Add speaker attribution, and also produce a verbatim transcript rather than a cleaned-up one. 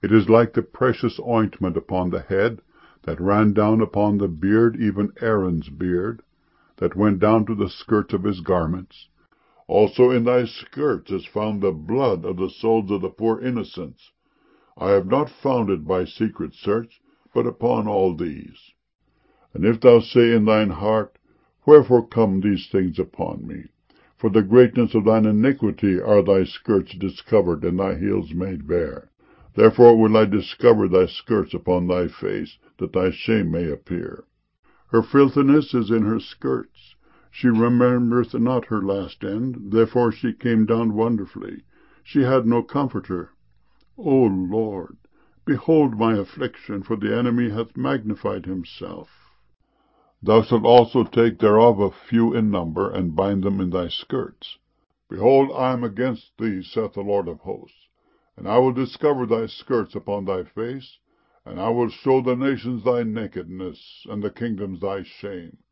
Speaker 1: It is like the precious ointment upon the head, that ran down upon the beard, even Aaron's beard, that went down to the skirts of his garments. Also in thy skirts is found the blood of the souls of the poor innocents. I have not found it by secret search, but upon all these. And if thou say in thine heart, Wherefore come these things upon me? For the greatness of thine iniquity are thy skirts discovered, and thy heels made bare. Therefore will I discover thy skirts upon thy face, that thy shame may appear. Her filthiness is in her skirts. She remembereth not her last end, therefore she came down wonderfully. She had no comforter. O Lord, behold my affliction, for the enemy hath magnified himself. Thou shalt also take thereof a few in number, and bind them in thy skirts. Behold, I am against thee, saith the Lord of hosts, and I will discover thy skirts upon thy face, and I will show the nations thy nakedness, and the kingdoms thy shame.